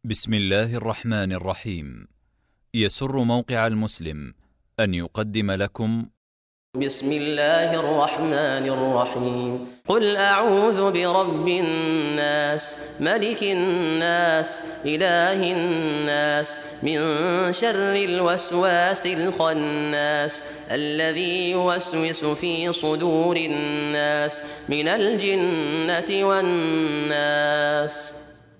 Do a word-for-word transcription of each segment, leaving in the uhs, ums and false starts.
بسم الله الرحمن الرحيم. يسر موقع المسلم أن يقدم لكم بسم الله الرحمن الرحيم. قل أعوذ برب الناس ملك الناس إله الناس من شر الوسواس الخناس الذي يوسوس في صدور الناس من الجنة والناس.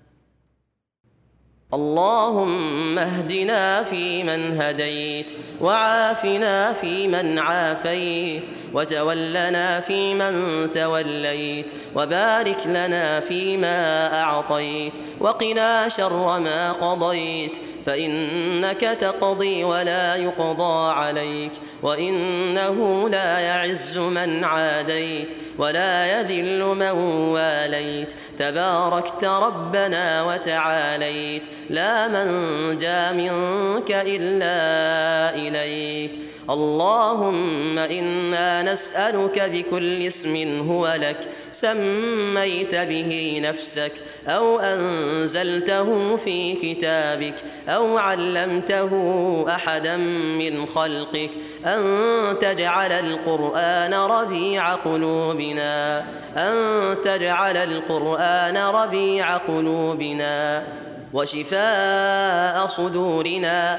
اللهم اهدنا فيمن هديت، وعافنا فيمن عافيت، وتولنا فيمن توليت، وبارك لنا فيما أعطيت، وقنا شر ما قضيت، فإنك تقضي ولا يقضى عليك، وإنه لا يعز من عاديت ولا يذل من واليت، تباركت ربنا وتعاليت، لا منجا منك إلا إليك. اللهم إنا نسألك بكل اسم هو لك سميت به نفسك أو أنزلته في كتابك أو علمته أحدا من خلقك أن تجعل القرآن ربيع قلوبنا أن تجعل القرآن ربيع قلوبنا وشفاء صدورنا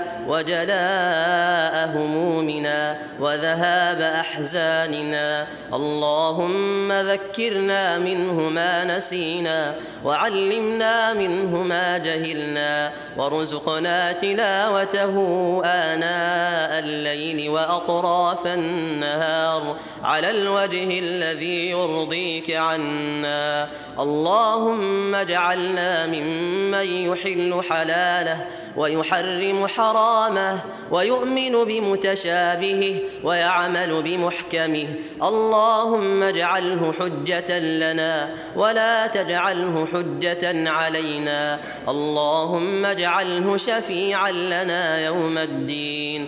وجلاء همومنا وذهاب أحزاننا. اللهم ذكرنا منه ما نسينا، وعلمنا منه ما جهلنا، وارزقنا تلاوته آناء الليل وأطراف النهار على الوجه الذي يرضيك عنا. اللهم اجعلنا ممن يحل حلاله ويحرم حرامه ويؤمن بمتشابهه ويعمل بمحكمه. اللهم اجعله حجة لنا ولا تجعله حجة علينا. اللهم اجعله شفيعا لنا يوم الدين.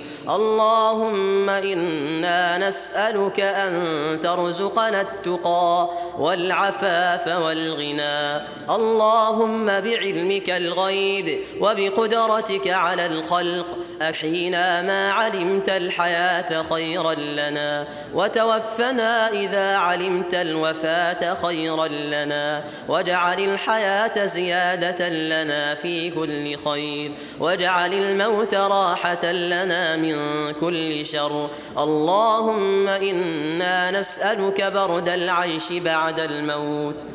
اللهم إنا نسألك أن ترزقنا التقى والعفاف والغنى. اللهم بعلمك الغيب وبقدرتك على الخلق أحينا ما علمت الحياة خيرا لنا، وتوفنا إذا علمت الوفاة خيرا لنا، واجعل الحياة زيادة لنا في كل خير، واجعل الموت راحة لنا من كل شر. اللهم إنا نسألك برد العيش بعد الموت.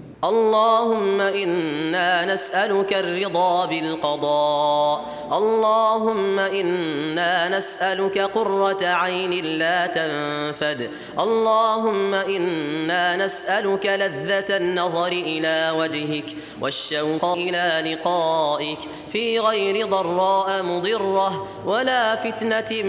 اللهم إنا نسألك الرضا بالقضاء. اللهم إنا نسألك قرة عين لا تنفد. اللهم إنا نسألك لذة النظر إلى وجهك والشوق إلى لقائك في غير ضراء مضرة ولا فتنة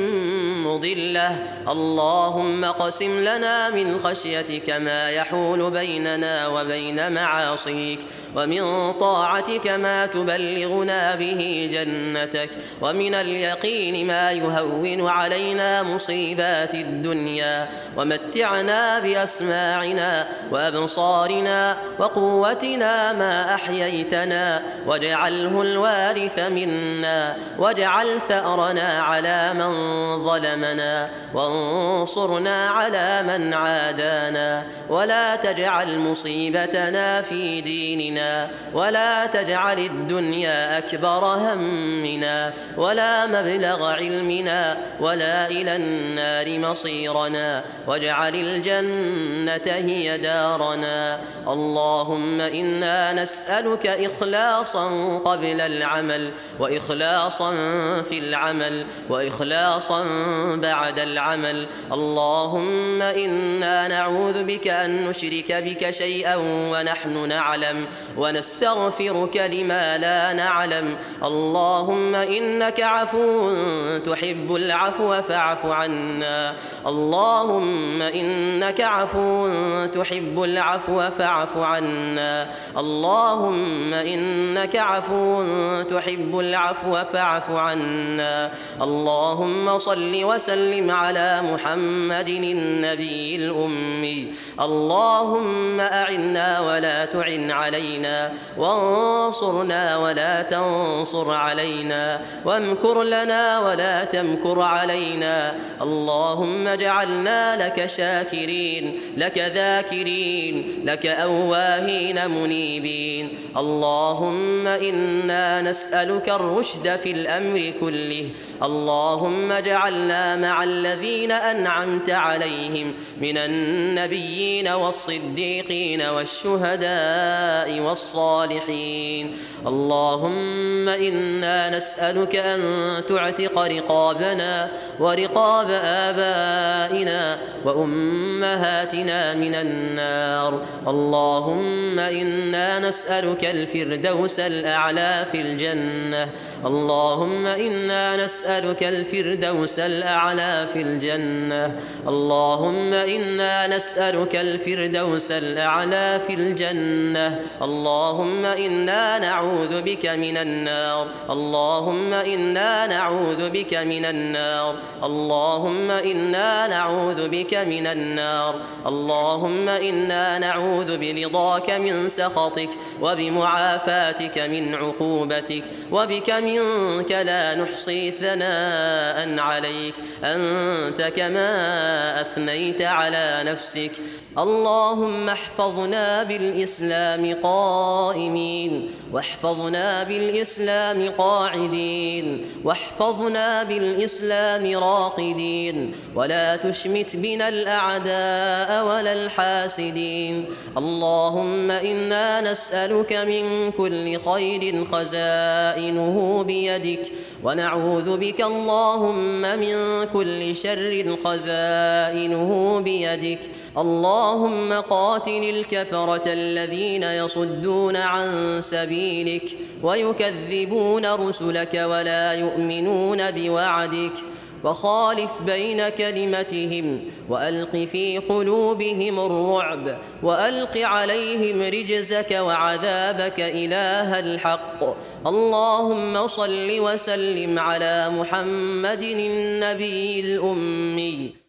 مضلة. اللهم اقسم لنا من خشيتك ما يحول بيننا وبين معاصيك، ومن طاعتك ما تبلغنا به جنتك، ومن اليقين ما يهون علينا مصيبات الدنيا. ومتعنا بأسماعنا وأبصارنا وقوتنا ما أحييتنا، واجعله الوارث منا، واجعل ثأرنا على من ظلمنا، وانصرنا على من عادانا، ولا تجعل مصيبتنا في ديننا، ولا تجعل الدنيا أكبر همنا ولا مبلغ علمنا ولا إلى النار مصيرنا، واجعل الجنة هي دارنا. اللهم إنا نسألك إخلاصا قبل العمل، وإخلاصا في العمل، وإخلاصا بعد العمل. اللهم إنا نعوذ بك أن نشرك بك شيئا ونحن نعلم، ونستغفرك لما لا نعلم. اللهم إنك عفو تحب العفو فاعف عنا. اللهم إنك عفو تحب العفو فاعف عنا. اللهم إنك عفو تحب العفو فاعف عنا. اللهم صل وسلم على محمد النبي الأمي. اللهم أعنا ولا تعن علينا علينا وانصرنا ولا تنصر علينا وامكر لنا ولا تمكر علينا. اللهم اجعلنا لك شاكرين لك ذاكرين لك أواهين منيبين. اللهم إنا نسألك الرشد في الأمر كله. اللهم اجعلنا مع الذين أنعمت عليهم من النبيين والصديقين والشهداء والصالحين. اللهم إنا نسألك أن تعتق رقابنا ورقاب آبائنا وأمهاتنا من النار. اللهم إنا نسألك الفردوس الأعلى في الجنة. اللهم إنا نسألك الفردوس الأعلى في الجنة. اللهم إنا نسألك الفردوس الأعلى في الجنة. اللهم إنا نعوذ بك من النار. اللهم إنا نعوذ بك من النار. اللهم إنا نعوذ بك من النار. اللهم إنا نعوذ برضاك من سخطك وبمعافاتك من عقوبتك وبك منك لا نحصي ثناء عليك أنت كما أثنيت على نفسك. اللهم احفظنا بالإسلام قائمين واحفظنا بالإسلام قاعدين واحفظنا بالإسلام راقدين ولا تشمت بنا الأعداء ولا الحاسدين. اللهم إنا نسألك من كل خير خزائنه بيدك ونعوذ بك اللهم من كل شر خزائنه بيدك. اللهم قاتل الكفرة الذين يصدون عن سبيلك ويكذبون رسلك ولا يؤمنون بوعدك وخالف بين كلمتهم وألق في قلوبهم الرعب وألق عليهم رجزك وعذابك إله الحق. اللهم صل وسلم على محمد النبي الأمي